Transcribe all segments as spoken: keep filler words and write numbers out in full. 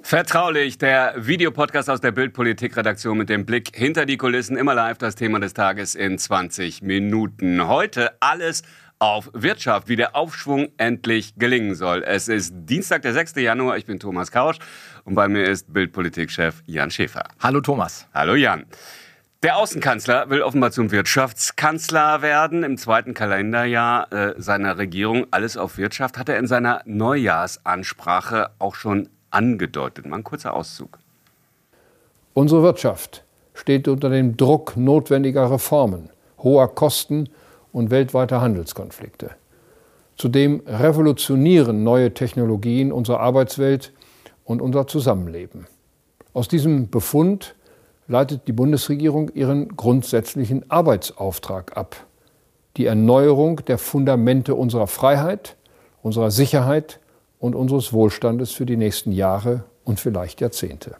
Vertraulich, der Videopodcast aus der Bild-Politik-Redaktion mit dem Blick hinter die Kulissen. Immer live das Thema des Tages in zwanzig Minuten. Heute alles auf Wirtschaft, wie der Aufschwung endlich gelingen soll. Es ist Dienstag, der sechster Januar. Ich bin Thomas Kausch und bei mir ist Bild-Politik-Chef Jan Schäfer. Hallo Thomas. Hallo Jan. Der Außenkanzler will offenbar zum Wirtschaftskanzler werden. Im zweiten Kalenderjahr äh, seiner Regierung. Alles auf Wirtschaft hat er in seiner Neujahrsansprache auch schon angedeutet. Mal ein kurzer Auszug. Unsere Wirtschaft steht unter dem Druck notwendiger Reformen, hoher Kosten und weltweiter Handelskonflikte. Zudem revolutionieren neue Technologien unsere Arbeitswelt und unser Zusammenleben. Aus diesem Befund leitet die Bundesregierung ihren grundsätzlichen Arbeitsauftrag ab: die Erneuerung der Fundamente unserer Freiheit, unserer Sicherheit und unseres Wohlstandes für die nächsten Jahre und vielleicht Jahrzehnte.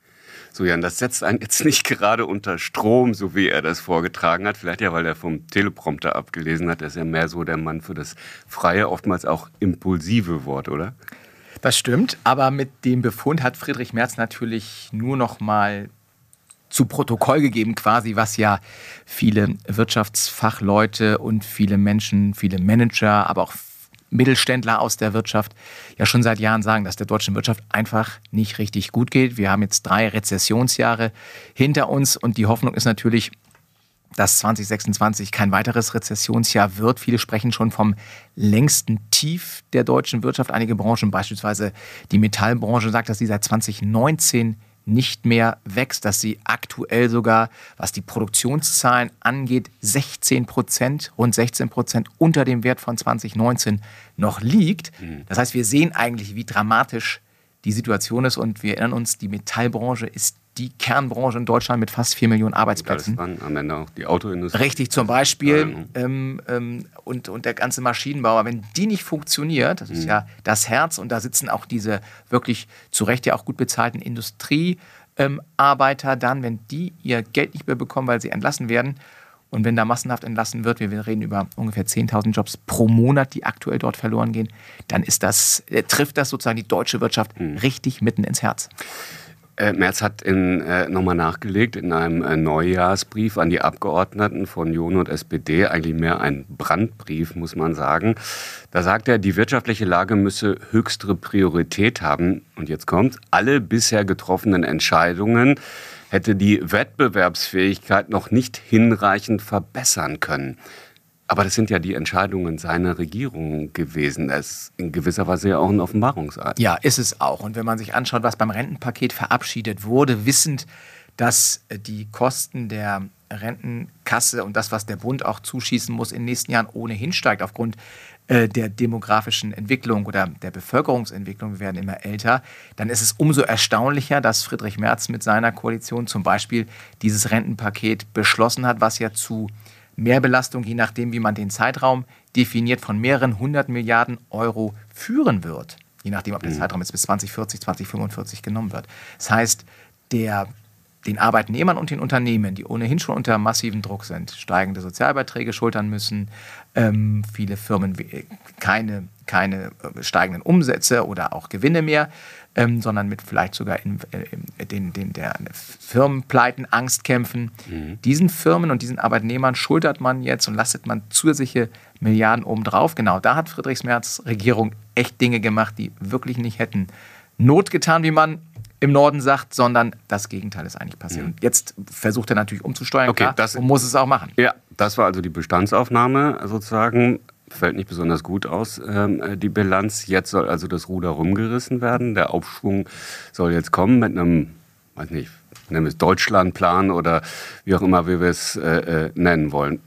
So Jan, das setzt einen jetzt nicht gerade unter Strom, so wie er das vorgetragen hat. Vielleicht ja, weil er vom Teleprompter abgelesen hat. Er ist ja mehr so der Mann für das freie, oftmals auch impulsive Wort, oder? Das stimmt, aber mit dem Befund hat Friedrich Merz natürlich nur noch mal zu Protokoll gegeben, quasi, was ja viele Wirtschaftsfachleute und viele Menschen, viele Manager, aber auch Mittelständler aus der Wirtschaft ja schon seit Jahren sagen, dass der deutschen Wirtschaft einfach nicht richtig gut geht. Wir haben jetzt drei Rezessionsjahre hinter uns und die Hoffnung ist natürlich, dass zwanzig sechsundzwanzig kein weiteres Rezessionsjahr wird. Viele sprechen schon vom längsten Tief der deutschen Wirtschaft. Einige Branchen, beispielsweise die Metallbranche, sagt, dass sie seit zwanzig neunzehn nicht mehr wächst, dass sie aktuell sogar, was die Produktionszahlen angeht, sechzehn Prozent, rund sechzehn Prozent unter dem Wert von zwanzig neunzehn noch liegt. Das heißt, wir sehen eigentlich, wie dramatisch die Situation ist und wir erinnern uns, die Metallbranche ist die Kernbranche in Deutschland mit fast vier Millionen Arbeitsplätzen. Und das waren am Ende auch die Autoindustrie. Richtig, zum Beispiel. Ähm, ähm, und, und der ganze Maschinenbau. Aber wenn die nicht funktioniert, das ist mhm. ja das Herz, und da sitzen auch diese wirklich zu Recht ja auch gut bezahlten Industriearbeiter ähm, dann, wenn die ihr Geld nicht mehr bekommen, weil sie entlassen werden, und wenn da massenhaft entlassen wird, wir reden über ungefähr zehntausend Jobs pro Monat, die aktuell dort verloren gehen, dann ist das, äh, trifft das sozusagen die deutsche Wirtschaft mhm. richtig mitten ins Herz. Äh, Merz hat in, äh, nochmal nachgelegt in einem äh, Neujahrsbrief an die Abgeordneten von Union und S P D, eigentlich mehr ein Brandbrief, muss man sagen. Da sagt er, die wirtschaftliche Lage müsse höchste Priorität haben. Und jetzt kommt, alle bisher getroffenen Entscheidungen hätte die Wettbewerbsfähigkeit noch nicht hinreichend verbessern können. Aber das sind ja die Entscheidungen seiner Regierung gewesen. Das ist in gewisser Weise ja auch ein Offenbarungseid. Ja, ist es auch. Und wenn man sich anschaut, was beim Rentenpaket verabschiedet wurde, wissend, dass die Kosten der Rentenkasse und das, was der Bund auch zuschießen muss, in den nächsten Jahren ohnehin steigt aufgrund äh, der demografischen Entwicklung oder der Bevölkerungsentwicklung, wir werden immer älter, dann ist es umso erstaunlicher, dass Friedrich Merz mit seiner Koalition zum Beispiel dieses Rentenpaket beschlossen hat, was ja zu Mehrbelastung, je nachdem, wie man den Zeitraum definiert, von mehreren hundert Milliarden Euro führen wird. Je nachdem, ob der Zeitraum jetzt bis zwanzig vierzig, zwanzig fünfundvierzig genommen wird. Das heißt, der, den Arbeitnehmern und den Unternehmen, die ohnehin schon unter massivem Druck sind, steigende Sozialbeiträge schultern müssen, ähm, viele Firmen keine, keine steigenden Umsätze oder auch Gewinne mehr, ähm, sondern mit vielleicht sogar in, äh, den, den, der Firmenpleiten Angst kämpfen. Mhm. Diesen Firmen und diesen Arbeitnehmern schultert man jetzt und lastet man zusätzliche Milliarden obendrauf. Genau, da hat Friedrich Merz Regierung echt Dinge gemacht, die wirklich nicht hätten Not getan, wie man im Norden sagt, sondern das Gegenteil ist eigentlich passiert. Mhm. Und jetzt versucht er natürlich umzusteuern, okay, klar, das, und muss es auch machen. Ja, das war also die Bestandsaufnahme sozusagen. Fällt nicht besonders gut aus, ähm, die Bilanz. Jetzt soll also das Ruder rumgerissen werden. Der Aufschwung soll jetzt kommen mit einem, weiß nicht, nennen wir es Deutschlandplan oder wie auch immer wir es äh, äh, nennen wollen.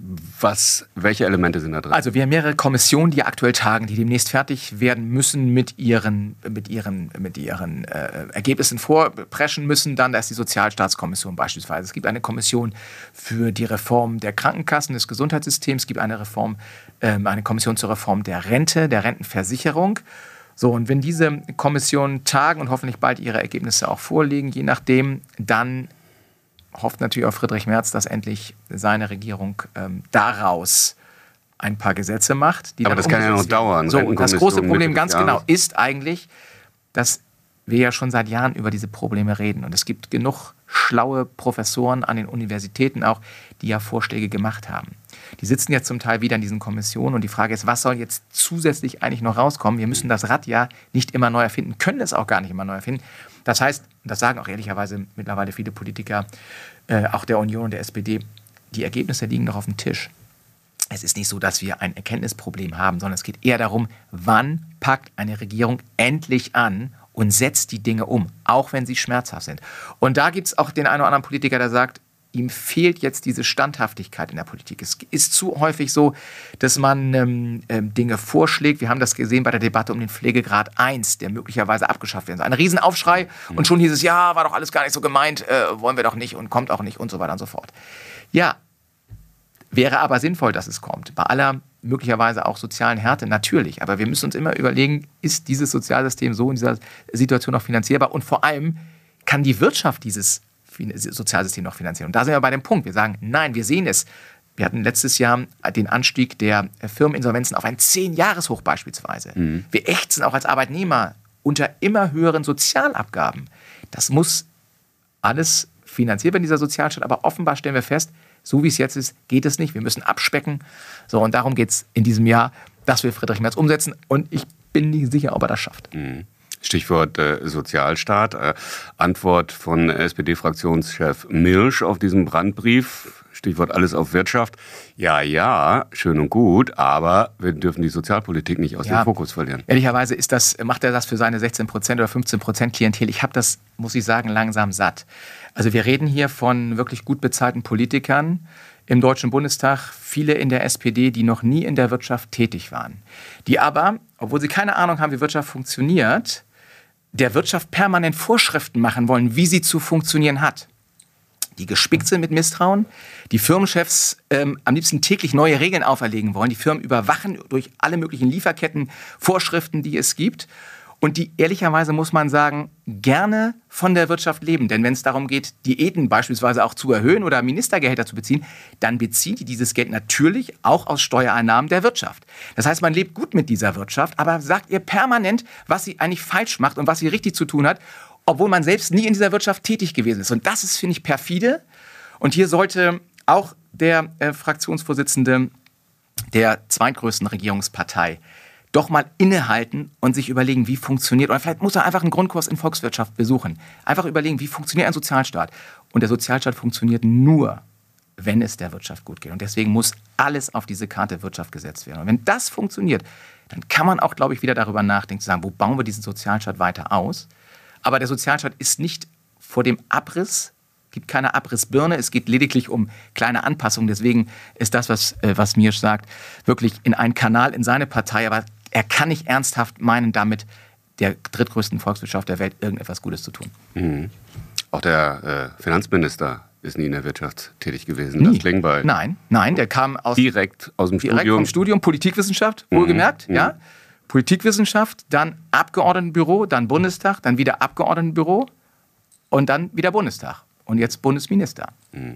Was, welche Elemente sind da drin? Also wir haben mehrere Kommissionen, die aktuell tagen, die demnächst fertig werden müssen, mit ihren, mit ihren, mit ihren äh, Ergebnissen vorpreschen müssen. Dann, da ist die Sozialstaatskommission beispielsweise. Es gibt eine Kommission für die Reform der Krankenkassen, des Gesundheitssystems. Es gibt eine Reform, äh, eine Kommission zur Reform der Rente, der Rentenversicherung. So, und wenn diese Kommissionen tagen und hoffentlich bald ihre Ergebnisse auch vorlegen, je nachdem, dann hofft natürlich auch Friedrich Merz, dass endlich seine Regierung ähm, daraus ein paar Gesetze macht. Die Aber dann das kann ja noch werden. dauern. So, und das große Problem ganz genau ist eigentlich, dass wir ja schon seit Jahren über diese Probleme reden. Und es gibt genug schlaue Professoren an den Universitäten auch, die ja Vorschläge gemacht haben. Die sitzen ja zum Teil wieder in diesen Kommissionen und die Frage ist, was soll jetzt zusätzlich eigentlich noch rauskommen? Wir müssen das Rad ja nicht immer neu erfinden, können es auch gar nicht immer neu erfinden. Das heißt, das sagen auch ehrlicherweise mittlerweile viele Politiker, äh, auch der Union und der S P D, die Ergebnisse liegen noch auf dem Tisch. Es ist nicht so, dass wir ein Erkenntnisproblem haben, sondern es geht eher darum, wann packt eine Regierung endlich an und setzt die Dinge um, auch wenn sie schmerzhaft sind. Und da gibt es auch den einen oder anderen Politiker, der sagt, ihm fehlt jetzt diese Standhaftigkeit in der Politik. Es ist zu häufig so, dass man ähm, ähm, Dinge vorschlägt. Wir haben das gesehen bei der Debatte um den Pflegegrad eins, der möglicherweise abgeschafft werden soll. Ein Riesenaufschrei und schon hieß es, ja, war doch alles gar nicht so gemeint, äh, wollen wir doch nicht und kommt auch nicht und so weiter und so fort. Ja, wäre aber sinnvoll, dass es kommt. Bei aller möglicherweise auch sozialen Härte, natürlich. Aber wir müssen uns immer überlegen, ist dieses Sozialsystem so in dieser Situation noch finanzierbar? Und vor allem, kann die Wirtschaft dieses Sozialsystem noch finanzieren? Und da sind wir bei dem Punkt. Wir sagen, nein, wir sehen es. Wir hatten letztes Jahr den Anstieg der Firmeninsolvenzen auf ein zehn-Jahres-Hoch beispielsweise. Mhm. Wir ächzen auch als Arbeitnehmer unter immer höheren Sozialabgaben. Das muss alles finanziert werden, dieser Sozialstaat. Aber offenbar stellen wir fest, so wie es jetzt ist, geht es nicht. Wir müssen abspecken. So, und darum geht es in diesem Jahr, dass wir Friedrich Merz umsetzen. Und ich bin nicht sicher, ob er das schafft. Mhm. Stichwort äh, Sozialstaat. Äh, Antwort von S P D-Fraktionschef Milsch auf diesen Brandbrief. Stichwort alles auf Wirtschaft. Ja, ja, schön und gut, aber wir dürfen die Sozialpolitik nicht aus ja, dem Fokus verlieren. Ehrlicherweise ist das, macht er das für seine sechzehn Prozent oder fünfzehn Prozent Klientel. Ich habe das, muss ich sagen, langsam satt. Also wir reden hier von wirklich gut bezahlten Politikern im Deutschen Bundestag, viele in der S P D, die noch nie in der Wirtschaft tätig waren. Die aber, obwohl sie keine Ahnung haben, wie Wirtschaft funktioniert, der Wirtschaft permanent Vorschriften machen wollen, wie sie zu funktionieren hat. Die gespickt sind mit Misstrauen, die Firmenchefs ähm, am liebsten täglich neue Regeln auferlegen wollen, die Firmen überwachen durch alle möglichen Lieferketten Vorschriften, die es gibt und die ehrlicherweise, muss man sagen, gerne von der Wirtschaft leben. Denn wenn es darum geht, Diäten beispielsweise auch zu erhöhen oder Ministergehälter zu beziehen, dann beziehen die dieses Geld natürlich auch aus Steuereinnahmen der Wirtschaft. Das heißt, man lebt gut mit dieser Wirtschaft, aber sagt ihr permanent, was sie eigentlich falsch macht und was sie richtig zu tun hat, obwohl man selbst nie in dieser Wirtschaft tätig gewesen ist. Und das ist, finde ich, perfide. Und hier sollte auch der äh, Fraktionsvorsitzende der zweitgrößten Regierungspartei doch mal innehalten und sich überlegen, wie funktioniert, oder vielleicht muss er einfach einen Grundkurs in Volkswirtschaft besuchen. Einfach überlegen, wie funktioniert ein Sozialstaat. Und der Sozialstaat funktioniert nur, wenn es der Wirtschaft gut geht. Und deswegen muss alles auf diese Karte Wirtschaft gesetzt werden. Und wenn das funktioniert, dann kann man auch, glaube ich, wieder darüber nachdenken, zu sagen, wo bauen wir diesen Sozialstaat weiter aus? Aber der Sozialstaat ist nicht vor dem Abriss, gibt keine Abrissbirne, es geht lediglich um kleine Anpassungen. Deswegen ist das, was, äh, was Mirsch sagt, wirklich in einen Kanal in seine Partei. Aber er kann nicht ernsthaft meinen, damit der drittgrößten Volkswirtschaft der Welt irgendetwas Gutes zu tun. Mhm. Auch der äh, Finanzminister ist nie in der Wirtschaft tätig gewesen. Nie. Das Klingbeil. Nein, nein, der kam aus direkt aus dem direkt Studium. vom Studium Politikwissenschaft, wohlgemerkt, mhm. ja. Politikwissenschaft, dann Abgeordnetenbüro, dann Bundestag, dann wieder Abgeordnetenbüro und dann wieder Bundestag. Und jetzt Bundesminister. Mhm.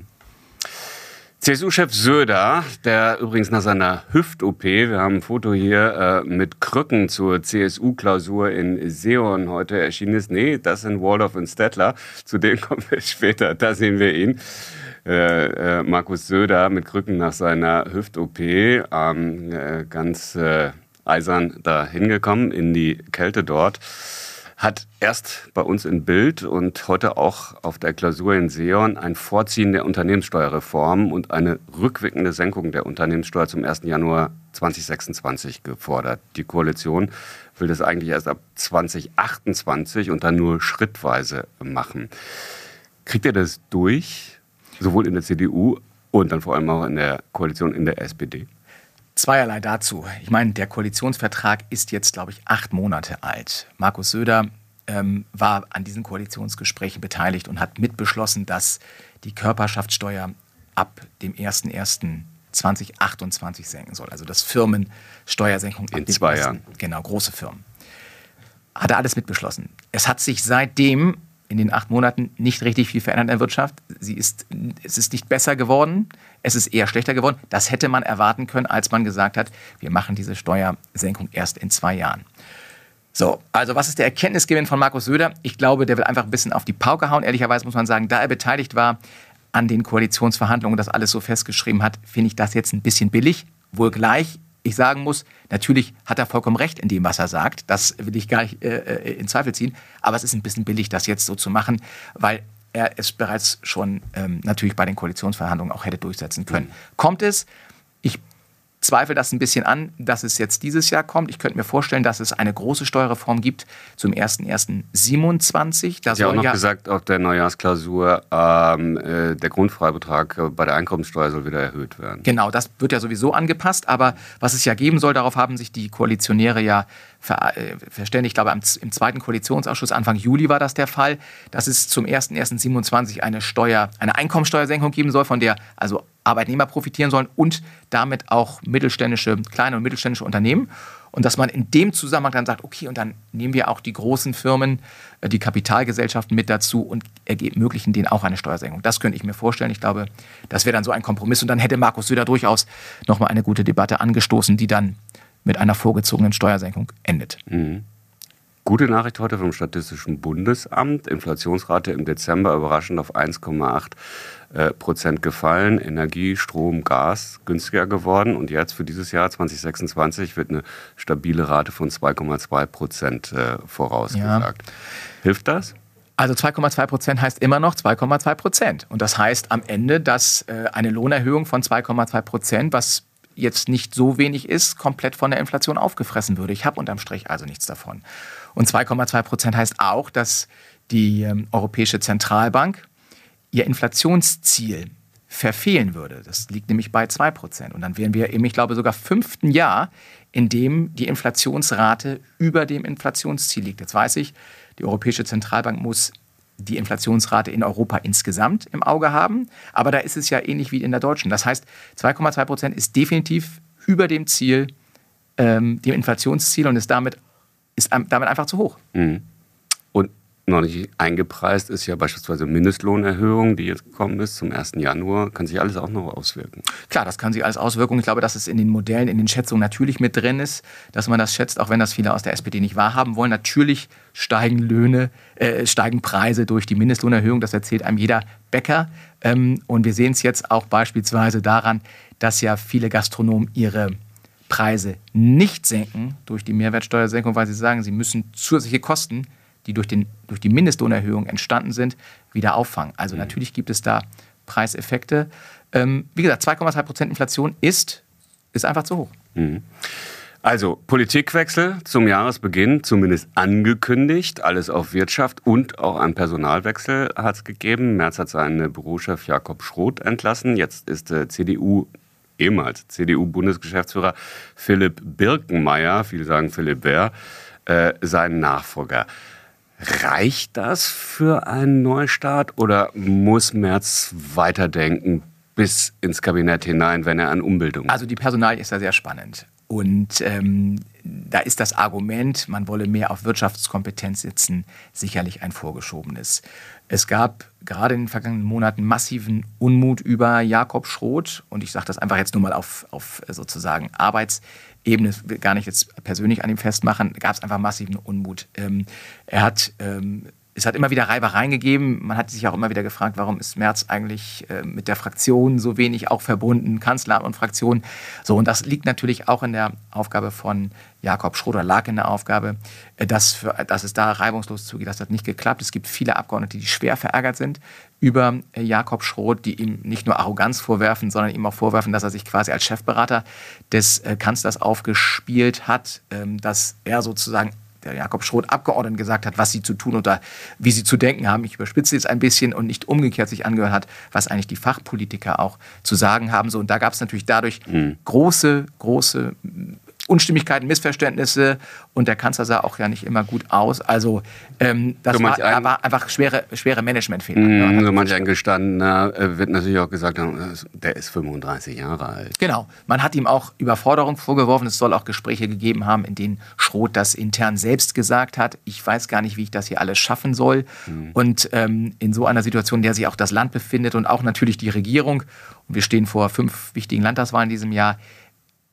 C S U-Chef Söder, der übrigens nach seiner Hüft-O P, wir haben ein Foto hier äh, mit Krücken zur C S U-Klausur in Seeon heute erschienen ist. Nee, das sind Waldorf und Stettler. Zu dem kommen wir später. Da sehen wir ihn. Äh, äh, Markus Söder mit Krücken nach seiner Hüft-O P. Ähm, äh, ganz äh, eisern da hingekommen in die Kälte dort. Hat erst bei uns in Bild und heute auch auf der Klausur in Seeon ein Vorziehen der Unternehmenssteuerreform und eine rückwirkende Senkung der Unternehmenssteuer zum ersten Januar zweitausendsechsundzwanzig gefordert. Die Koalition will das eigentlich erst ab zweitausendachtundzwanzig und dann nur schrittweise machen. Kriegt ihr das durch, sowohl in der C D U und dann vor allem auch in der Koalition in der S P D? Zweierlei dazu. Ich meine, der Koalitionsvertrag ist jetzt, glaube ich, acht Monate alt. Markus Söder ähm, war an diesen Koalitionsgesprächen beteiligt und hat mitbeschlossen, dass die Körperschaftssteuer ab dem ersten ersten zweitausendachtundzwanzig senken soll. Also das Firmensteuersenkung in zwei Jahren. Genau, große Firmen. Hat er alles mitbeschlossen. Es hat sich seitdem in den acht Monaten nicht richtig viel verändert in der Wirtschaft. Sie ist, es ist nicht besser geworden, es ist eher schlechter geworden. Das hätte man erwarten können, als man gesagt hat, wir machen diese Steuersenkung erst in zwei Jahren. So, also was ist der Erkenntnisgewinn von Markus Söder? Ich glaube, der will einfach ein bisschen auf die Pauke hauen. Ehrlicherweise muss man sagen, da er beteiligt war an den Koalitionsverhandlungen und das alles so festgeschrieben hat, finde ich das jetzt ein bisschen billig. Wohl gleich, ich sagen muss, natürlich hat er vollkommen recht in dem, was er sagt. Das will ich gar nicht äh, in Zweifel ziehen. Aber es ist ein bisschen billig, das jetzt so zu machen, weil er es bereits schon ähm, natürlich bei den Koalitionsverhandlungen auch hätte durchsetzen können. Mhm. Kommt es? Ich zweifle das ein bisschen an, dass es jetzt dieses Jahr kommt. Ich könnte mir vorstellen, dass es eine große Steuerreform gibt zum erster erster siebenundzwanzig. Da Sie haben auch noch ja gesagt, auf der Neujahrsklausur, ähm, äh, der Grundfreibetrag bei der Einkommenssteuer soll wieder erhöht werden. Genau, das wird ja sowieso angepasst. Aber was es ja geben soll, darauf haben sich die Koalitionäre ja ver- äh, verständigt. Ich glaube, im, im zweiten Koalitionsausschuss, Anfang Juli war das der Fall, dass es zum erster erster siebenundzwanzig eine Steuer, eine Einkommenssteuersenkung geben soll, von der also Arbeitnehmer profitieren sollen und damit auch mittelständische, kleine und mittelständische Unternehmen. Und dass man in dem Zusammenhang dann sagt, okay, und dann nehmen wir auch die großen Firmen, die Kapitalgesellschaften mit dazu und ermöglichen denen auch eine Steuersenkung. Das könnte ich mir vorstellen. Ich glaube, das wäre dann so ein Kompromiss. Und dann hätte Markus Söder durchaus nochmal eine gute Debatte angestoßen, die dann mit einer vorgezogenen Steuersenkung endet. Mhm. Gute Nachricht heute vom Statistischen Bundesamt. Inflationsrate im Dezember überraschend auf eins Komma acht Prozent gefallen. Energie, Strom, Gas günstiger geworden. Und jetzt für dieses Jahr zwanzig sechsundzwanzig wird eine stabile Rate von zwei Komma zwei Prozent vorausgesagt. Ja. Hilft das? Also zwei Komma zwei Prozent heißt immer noch zwei Komma zwei Prozent. Und das heißt am Ende, dass eine Lohnerhöhung von zwei Komma zwei Prozent, was jetzt nicht so wenig ist, komplett von der Inflation aufgefressen würde. Ich habe unterm Strich also nichts davon. Und zwei Komma zwei Prozent heißt auch, dass die ähm, Europäische Zentralbank ihr Inflationsziel verfehlen würde. Das liegt nämlich bei zwei Prozent. Und dann wären wir im, ich glaube, sogar fünften Jahr, in dem die Inflationsrate über dem Inflationsziel liegt. Jetzt weiß ich, die Europäische Zentralbank muss die Inflationsrate in Europa insgesamt im Auge haben. Aber da ist es ja ähnlich wie in der deutschen. Das heißt, zwei Komma zwei Prozent ist definitiv über dem Ziel, ähm, dem Inflationsziel und ist damit, ist damit einfach zu hoch. Mhm. Und noch nicht eingepreist ist ja beispielsweise Mindestlohnerhöhung, die jetzt gekommen ist zum ersten Januar. Kann sich alles auch noch auswirken? Klar, das kann sich alles auswirken. Ich glaube, dass es in den Modellen, in den Schätzungen natürlich mit drin ist, dass man das schätzt, auch wenn das viele aus der S P D nicht wahrhaben wollen. Natürlich steigen Löhne, äh, steigen Preise durch die Mindestlohnerhöhung. Das erzählt einem jeder Bäcker. Ähm, und wir sehen es jetzt auch beispielsweise daran, dass ja viele Gastronomen ihre Preise nicht senken durch die Mehrwertsteuersenkung, weil sie sagen, sie müssen zusätzliche Kosten, die durch, den, durch die Mindestlohnerhöhung entstanden sind, wieder auffangen. Also mhm. natürlich gibt es da Preiseffekte. Ähm, wie gesagt, zwei Komma zwei Prozent Inflation ist, ist einfach zu hoch. Mhm. Also Politikwechsel zum Jahresbeginn, zumindest angekündigt. Alles auf Wirtschaft und auch ein Personalwechsel hat es gegeben. Merz hat seinen Bürochef Jakob Schroth entlassen. Jetzt ist äh, C D U, ehemals C D U-Bundesgeschäftsführer Philipp Birkenmeier, viele sagen Philipp Bär, äh, sein Nachfolger. Reicht das für einen Neustart oder muss Merz weiterdenken bis ins Kabinett hinein, wenn er an Umbildung? Also die Personalie ist ja sehr spannend. Und ähm, da ist das Argument, man wolle mehr auf Wirtschaftskompetenz setzen, sicherlich ein vorgeschobenes. Es gab gerade in den vergangenen Monaten massiven Unmut über Jakob Schroth. Und ich sage das einfach jetzt nur mal auf, auf sozusagen Arbeitsebene, gar nicht jetzt persönlich an ihm festmachen, gab es einfach massiven Unmut. Ähm, er hat... Ähm, Es hat immer wieder Reibereien gegeben. Man hat sich auch immer wieder gefragt, warum ist Merz eigentlich äh, mit der Fraktion so wenig auch verbunden, Kanzleramt und Fraktion. So, und das liegt natürlich auch in der Aufgabe von Jakob Schroth, oder lag in der Aufgabe, äh, dass, für, dass es da reibungslos zugeht. Das hat nicht geklappt. Es gibt viele Abgeordnete, die schwer verärgert sind über äh, Jakob Schroth, die ihm nicht nur Arroganz vorwerfen, sondern ihm auch vorwerfen, dass er sich quasi als Chefberater des äh, Kanzlers aufgespielt hat, ähm, dass er sozusagen der Jakob Schroth Abgeordneten gesagt hat, was sie zu tun oder wie sie zu denken haben. Ich überspitze jetzt ein bisschen und nicht umgekehrt sich angehört hat, was eigentlich die Fachpolitiker auch zu sagen haben. So, und da gab es natürlich dadurch mhm. große, große Unstimmigkeiten, Missverständnisse und der Kanzler sah auch ja nicht immer gut aus. Also ähm, das so war, ein, war einfach schwere, schwere Managementfehler. Mm, so manch ein Gestandener wird natürlich auch gesagt haben, der ist fünfunddreißig Jahre alt. Genau. Man hat ihm auch Überforderung vorgeworfen. Es soll auch Gespräche gegeben haben, in denen Schroth das intern selbst gesagt hat. Ich weiß gar nicht, wie ich das hier alles schaffen soll. Mm. Und ähm, in so einer Situation, in der sich auch das Land befindet und auch natürlich die Regierung, und wir stehen vor fünf wichtigen Landtagswahlen in diesem Jahr,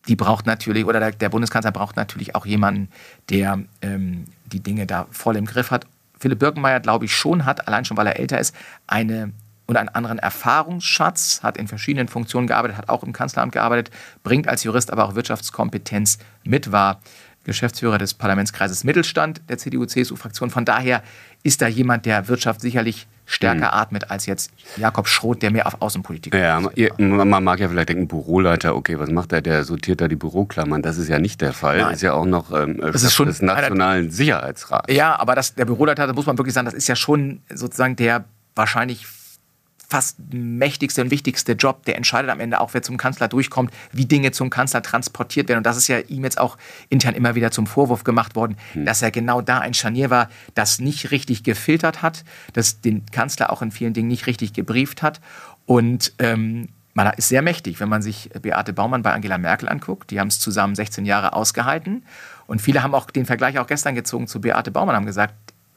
die braucht natürlich, oder der, der Bundeskanzler braucht natürlich auch jemanden, der ähm, die Dinge da voll im Griff hat. Philipp Birkenmeier, glaube ich, schon hat, allein schon, weil er älter ist, eine und einen anderen Erfahrungsschatz, hat in verschiedenen Funktionen gearbeitet, hat auch im Kanzleramt gearbeitet, bringt als Jurist aber auch Wirtschaftskompetenz mit, war Geschäftsführer des Parlamentskreises Mittelstand der C D U C S U-Fraktion. Von daher ist da jemand, der Wirtschaft sicherlich stärker mhm. atmet als jetzt Jakob Schroth, der mehr auf Außenpolitik ja, fokussiert war. Man mag ja vielleicht denken, Büroleiter, okay, was macht der? Der sortiert da die Büroklammern. Das ist ja nicht der Fall. Nein. Das ist ja auch noch ähm, das ist schon des Nationalen Sicherheitsrats. Ja, aber das, der Büroleiter, da muss man wirklich sagen, das ist ja schon sozusagen der wahrscheinlich fast mächtigste und wichtigste Job, der entscheidet am Ende auch, wer zum Kanzler durchkommt, wie Dinge zum Kanzler transportiert werden. Und das ist ja ihm jetzt auch intern immer wieder zum Vorwurf gemacht worden, hm. dass er genau da ein Scharnier war, das nicht richtig gefiltert hat, das den Kanzler auch in vielen Dingen nicht richtig gebrieft hat. Und ähm, man ist sehr mächtig, wenn man sich Beate Baumann bei Angela Merkel anguckt. Die haben es zusammen sechzehn Jahre ausgehalten. Und viele haben auch den Vergleich auch gestern gezogen zu Beate Baumann, haben gesagt,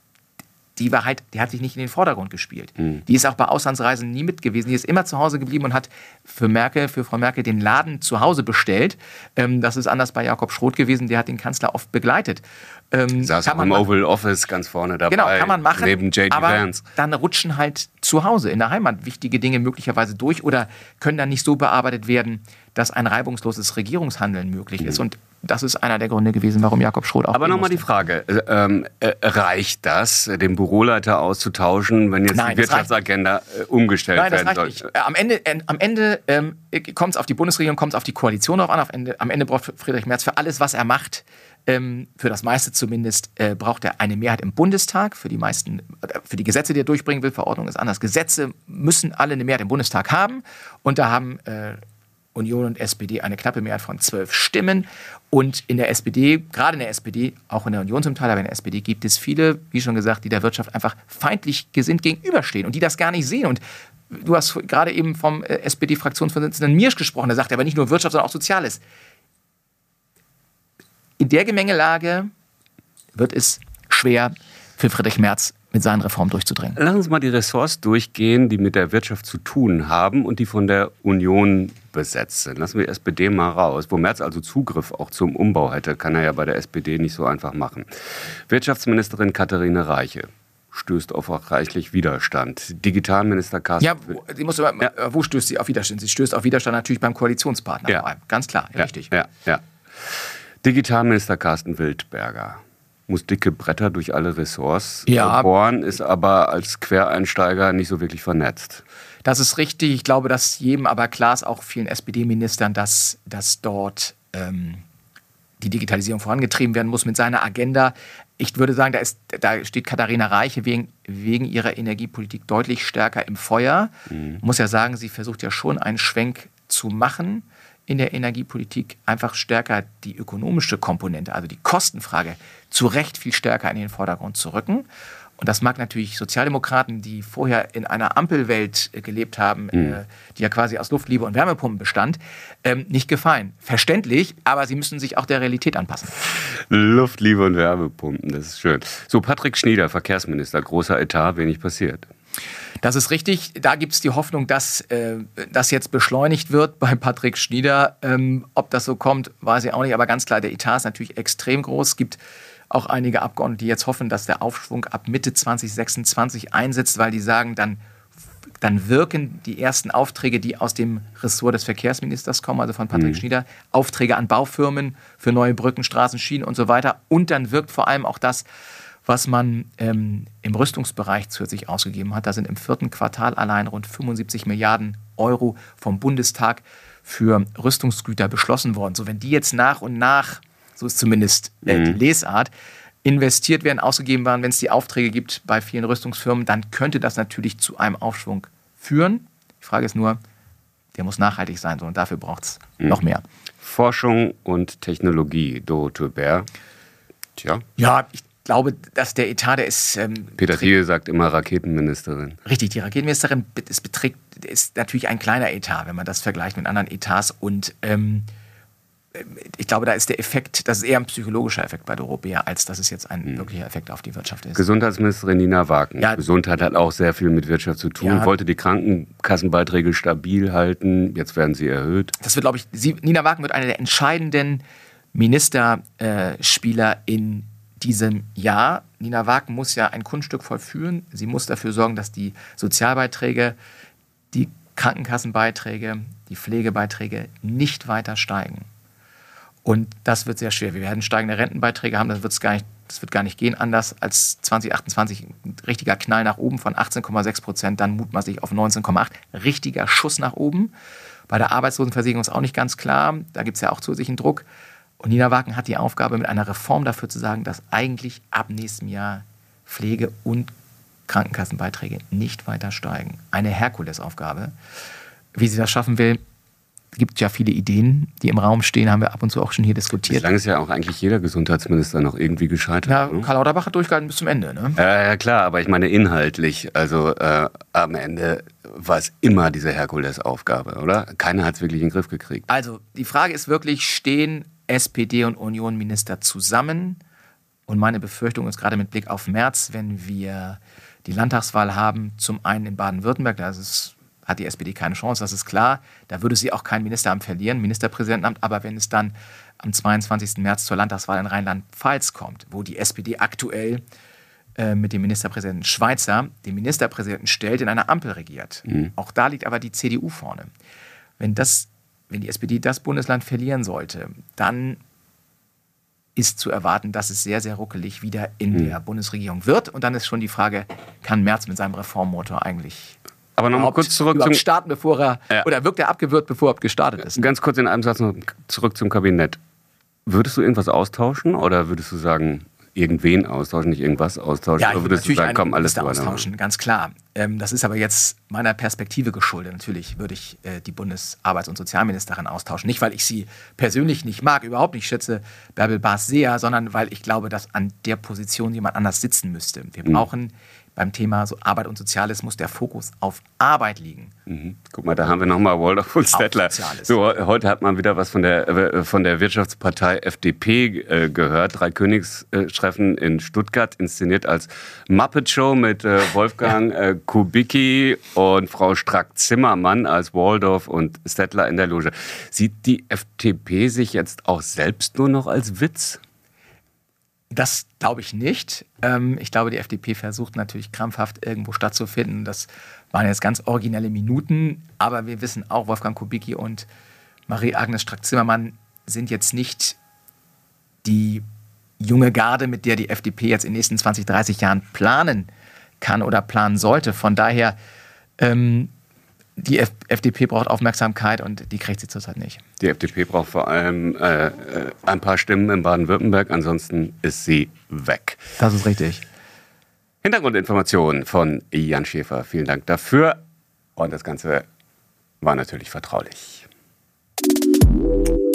die war halt, die hat sich nicht in den Vordergrund gespielt. Mhm. Die ist auch bei Auslandsreisen nie mit gewesen. Die ist immer zu Hause geblieben und hat für Merkel, für Frau Merkel den Laden zu Hause bestellt. Ähm, das ist anders bei Jakob Schroth gewesen. Der hat den Kanzler oft begleitet. Ähm, Saß auch im Oval Office ganz vorne dabei. Genau, kann man machen. Neben J D aber Vance. Dann rutschen halt zu Hause in der Heimat wichtige Dinge möglicherweise durch oder können dann nicht so bearbeitet werden, dass ein reibungsloses Regierungshandeln möglich mhm. ist. Und das ist einer der Gründe gewesen, warum Jakob Schroth auch. Aber nochmal die Frage, ähm, äh, reicht das, den Büroleiter auszutauschen, wenn jetzt Nein, die Wirtschaftsagenda äh, umgestellt Nein, das werden soll? Nicht. Äh, am Ende, äh, am Ende ähm, kommt es auf die Bundesregierung, kommt es auf die Koalition drauf an. Auf Ende, am Ende braucht Friedrich Merz für alles, was er macht, ähm, für das meiste zumindest, äh, braucht er eine Mehrheit im Bundestag. Für die meisten, äh, für die Gesetze, die er durchbringen will, Verordnung ist anders. Gesetze müssen alle eine Mehrheit im Bundestag haben. Und da haben äh, Union und S P D eine knappe Mehrheit von zwölf Stimmen. Und in der S P D, gerade in der S P D, auch in der Union zum Teil, aber in der S P D gibt es viele, wie schon gesagt, die der Wirtschaft einfach feindlich gesinnt gegenüberstehen und die das gar nicht sehen. Und du hast gerade eben vom S P D-Fraktionsvorsitzenden Miersch gesprochen, der sagt aber nicht nur Wirtschaft, sondern auch Soziales. In der Gemengelage wird es schwer für Friedrich Merz, mit seinen Reformen durchzudringen. Lass uns mal die Ressorts durchgehen, die mit der Wirtschaft zu tun haben und die von der Union besetzt sind. Lassen wir die S P D mal raus. Wo Merz also Zugriff auch zum Umbau hätte, kann er ja bei der S P D nicht so einfach machen. Wirtschaftsministerin Katharine Reiche stößt auf auch reichlich Widerstand. Digitalminister Carsten... Ja, wo, sie muss aber, ja. wo stößt sie auf Widerstand? Sie stößt auf Widerstand natürlich beim Koalitionspartner. Ja. Ganz klar, ja, richtig. Ja, ja. Digitalminister Carsten Wildberger muss dicke Bretter durch alle Ressorts ja. bohren, ist aber als Quereinsteiger nicht so wirklich vernetzt. Das ist richtig. Ich glaube, dass jedem aber klar ist, auch vielen S P D-Ministern, dass, dass dort ähm, die Digitalisierung vorangetrieben werden muss mit seiner Agenda. Ich würde sagen, da, ist, da steht Katharina Reiche wegen, wegen ihrer Energiepolitik deutlich stärker im Feuer. Mhm. Muss ja sagen, sie versucht ja schon einen Schwenk zu machen in der Energiepolitik, einfach stärker die ökonomische Komponente, also die Kostenfrage, zu Recht viel stärker in den Vordergrund zu rücken. Und das mag natürlich Sozialdemokraten, die vorher in einer Ampelwelt äh, gelebt haben, mhm. äh, die ja quasi aus Luft, Liebe und Wärmepumpen bestand, ähm, nicht gefallen. Verständlich, aber sie müssen sich auch der Realität anpassen. Luft, Liebe und Wärmepumpen, das ist schön. So, Patrick Schnieder, Verkehrsminister, großer Etat, wenig passiert. Das ist richtig. Da gibt es die Hoffnung, dass äh, das jetzt beschleunigt wird bei Patrick Schnieder. Ähm, ob das so kommt, weiß ich auch nicht. Aber ganz klar, der Etat ist natürlich extrem groß. Es gibt auch einige Abgeordnete, die jetzt hoffen, dass der Aufschwung ab Mitte zwanzig sechsundzwanzig einsetzt, weil die sagen, dann, dann wirken die ersten Aufträge, die aus dem Ressort des Verkehrsministers kommen, also von Patrick mhm. Schnieder, Aufträge an Baufirmen für neue Brücken, Straßen, Schienen und so weiter. Und dann wirkt vor allem auch das, was man ähm, im Rüstungsbereich zusätzlich ausgegeben hat. Da sind im vierten Quartal allein rund fünfundsiebzig Milliarden Euro vom Bundestag für Rüstungsgüter beschlossen worden. So, wenn die jetzt nach und nach, so ist zumindest äh, die Lesart, investiert werden, ausgegeben werden, wenn es die Aufträge gibt bei vielen Rüstungsfirmen, dann könnte das natürlich zu einem Aufschwung führen. Die Frage ist nur, der muss nachhaltig sein, so, und dafür braucht es mhm. noch mehr. Forschung und Technologie, Dorothee Bär. Tja. Ja, ich Ich glaube, dass der Etat, der ist... Ähm, Peter Thiel sagt immer Raketenministerin. Richtig, die Raketenministerin ist, beträgt, ist natürlich ein kleiner Etat, wenn man das vergleicht mit anderen Etats. Und ähm, ich glaube, da ist der Effekt, das ist eher ein psychologischer Effekt bei Dorothea, als dass es jetzt ein mhm. wirklicher Effekt auf die Wirtschaft ist. Gesundheitsministerin Nina Wagen. Ja. Gesundheit hat auch sehr viel mit Wirtschaft zu tun. Ja. Wollte die Krankenkassenbeiträge stabil halten. Jetzt werden sie erhöht. Das wird, glaube ich, sie, Nina Wagen wird eine der entscheidenden Ministerspieler äh, in diesem Jahr. Nina Wagen muss ja ein Kunststück vollführen. Sie muss dafür sorgen, dass die Sozialbeiträge, die Krankenkassenbeiträge, die Pflegebeiträge nicht weiter steigen. Und das wird sehr schwer. Wir werden steigende Rentenbeiträge haben, das, wird's gar nicht, das wird gar nicht gehen anders als zwanzig achtundzwanzig. Ein richtiger Knall nach oben von achtzehn Komma sechs Prozent, dann mutmaßlich auf neunzehn Komma acht. Richtiger Schuss nach oben. Bei der Arbeitslosenversicherung ist auch nicht ganz klar. Da gibt es ja auch zusätzlichen Druck. Und Nina Wagen hat die Aufgabe, mit einer Reform dafür zu sagen, dass eigentlich ab nächstem Jahr Pflege- und Krankenkassenbeiträge nicht weiter steigen. Eine Herkulesaufgabe. Wie sie das schaffen will, gibt ja viele Ideen, die im Raum stehen, haben wir ab und zu auch schon hier diskutiert. Bislang ist ja auch eigentlich jeder Gesundheitsminister noch irgendwie gescheitert. Ja, ne? Karl Lauterbach hat durchgehalten bis zum Ende. Ne? Ja, ja, klar, aber ich meine inhaltlich. Also äh, am Ende war es immer diese Herkulesaufgabe, oder? Keiner hat es wirklich in den Griff gekriegt. Also die Frage ist wirklich, stehen S P D und Union-Minister zusammen? Und meine Befürchtung ist gerade mit Blick auf März, wenn wir die Landtagswahl haben, zum einen in Baden-Württemberg, da ist es hat die S P D keine Chance, das ist klar. Da würde sie auch kein Ministeramt verlieren, Ministerpräsidentenamt. Aber wenn es dann am zweiundzwanzigsten März zur Landtagswahl in Rheinland-Pfalz kommt, wo die S P D aktuell äh, mit dem Ministerpräsidenten Schweizer den Ministerpräsidenten stellt, in einer Ampel regiert. Mhm. Auch da liegt aber die C D U vorne. Wenn, das, wenn die S P D das Bundesland verlieren sollte, dann ist zu erwarten, dass es sehr, sehr ruckelig wieder in mhm. der Bundesregierung wird. Und dann ist schon die Frage, kann Merz mit seinem Reformmotor eigentlich Aber nochmal kurz zurück zum starten, bevor er, ja. oder wirkt er abgewürgt, bevor er gestartet ist? Ganz kurz in einem Satz noch zurück zum Kabinett. Würdest du irgendwas austauschen oder würdest du sagen, irgendwen austauschen, nicht irgendwas austauschen? Ja, ich oder würde würdest du sagen, komm, alles austauschen, ganz klar. Ähm, das ist aber jetzt meiner Perspektive geschuldet. Natürlich würde ich äh, die Bundesarbeits- und Sozialministerin austauschen. Nicht, weil ich sie persönlich nicht mag, überhaupt nicht schätze Bärbel Baas sehr, sondern weil ich glaube, dass an der Position jemand anders sitzen müsste. Wir mhm. brauchen beim Thema so Arbeit und Soziales muss der Fokus auf Arbeit liegen. Mhm. Guck mal, da haben wir nochmal Waldorf und Stettler. So, heute hat man wieder was von der, äh, von der Wirtschaftspartei F D P äh, gehört. Drei Königstreffen in Stuttgart, inszeniert als Muppet Show mit äh, Wolfgang äh, Kubicki und Frau Strack-Zimmermann als Waldorf und Stettler in der Loge. Sieht die F D P sich jetzt auch selbst nur noch als Witz? Das glaube ich nicht. Ähm, ich glaube, die F D P versucht natürlich krampfhaft irgendwo stattzufinden. Das waren jetzt ganz originelle Minuten. Aber wir wissen auch, Wolfgang Kubicki und Marie-Agnes Strack-Zimmermann sind jetzt nicht die junge Garde, mit der die F D P jetzt in den nächsten zwanzig, dreißig Jahren planen kann oder planen sollte. Von daher, ähm, die F- FDP braucht Aufmerksamkeit und die kriegt sie zurzeit nicht. Die F D P braucht vor allem äh, ein paar Stimmen in Baden-Württemberg, ansonsten ist sie weg. Das ist richtig. Hintergrundinformationen von Jan Schäfer. Vielen Dank dafür. Und das Ganze war natürlich vertraulich.